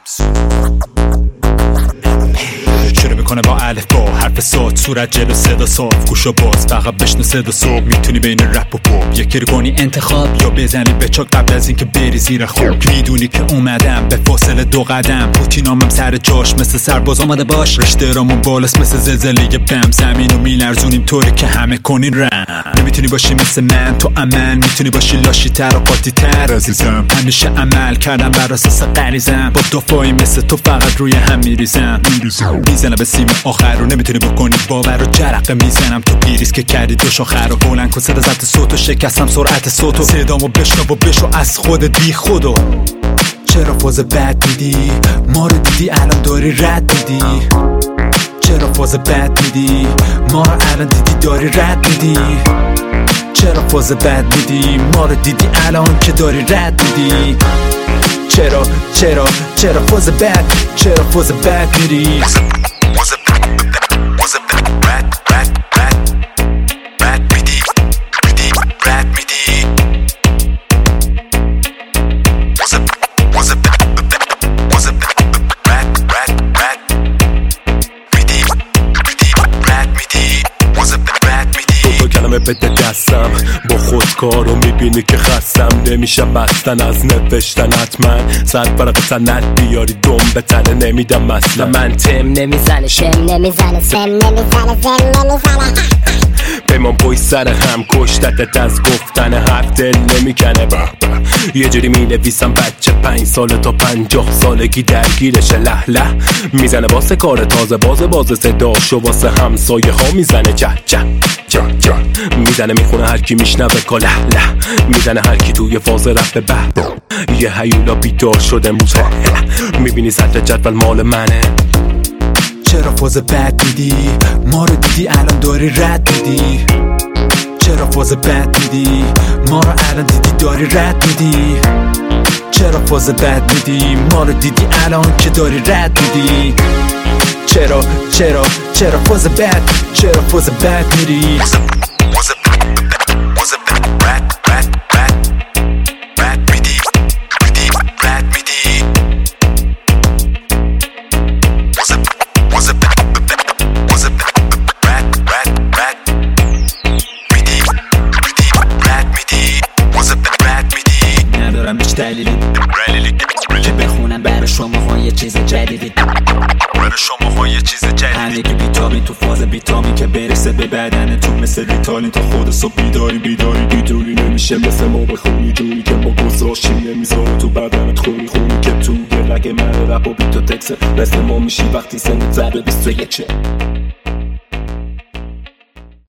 شروع میکنه با الف با حرف صاد، صورت جلو صدا صاف، گوشو باز فقط بشنو صدا صبح. میتونی بین رپ و پاپ یکی رو کنی انتخاب، یا بزنی به چاک قبل از اینکه بری زیر خواب. میدونی که اومدم به فاصله 2 قدم، روتینامم سر جاش مثل سرباز آماده باش. رشته رامون بالاست مثل زلزله بم، زمینو میلرزونیم طوری که همه کنین رم. نمیتونی باشی مثل من تو عمل، میتونی باشی لاشی تر و قاطی تر عزیزم. همیشه عمل کردم بر اساس غریزم، با دفاعی مثل تو فقط روی هم میریزم. میزنم به سیم آخر رو نمیتونی بکنی باور رو جرقه میزنم تو پیریز که کردی 2 شاخر رو بلند کن صدا ضبط صوتو، شکستم سرعت صوتو، صدامو بشنو و بشو از خودت بی خودو. چرا فاز بد میدی؟ ما رو دیدی الان داری رد میدی. چرا فاز بد میدی؟ ما رو الان دیدی داری رد میدی. چرا فاز بد میدی؟ ما رو دیدی الان که داری رد میدی. چرا فاز بد؟ چرا فاز بد میدی؟ بده دستم با خودکارو میبینی که خستم نمیشم بستن از نوشتن. حتما 100 ورقه سند بیاری دم به تنه نمیدم مثلا. من تم نمیزنه شم نمیزنه سم نمیزنه زم نمیزنه. پیمان پای سر هم کشتت از گفتن حرف دل نمیکنه. یه جوری مینویسم بچه 5 سال تا 50 سالگی درگیرشه له میزنه واسه کار تازه باز صداشو واسه همسایه ها میزنه جه میزنه میخونه هر کی میشنوه کاله میزنه هر کی توی فاز رفته به یه هیولا بیدار شده موزه میبینی سطح جدول مال منه. چرا فاز بد میدی؟ ما رو دیدی الان داری رد میدی. چرا فاز بد میدی؟ ما رو الان دیدی داری رد میدی. چرا فاز بد میدی؟ ما رو دیدی الان که داری رد میدی. چرا فاز بد؟ چرا فاز بد میدی؟ ندارم هیچ دلیلی که بخونم برای شما یه چیز جدیدی. همه که بیتامین تو فاز بیتامین که برسه به بدن تو مثل ریتالین تا خود صبح بیداری نمیشه مثل ما بخونی جوری که ما گذاشیم نمیذاره تو بدنت خونی که تو یه رگ من رپ و بیت و تکسه مثل ما میشی وقتی سنت زده 21.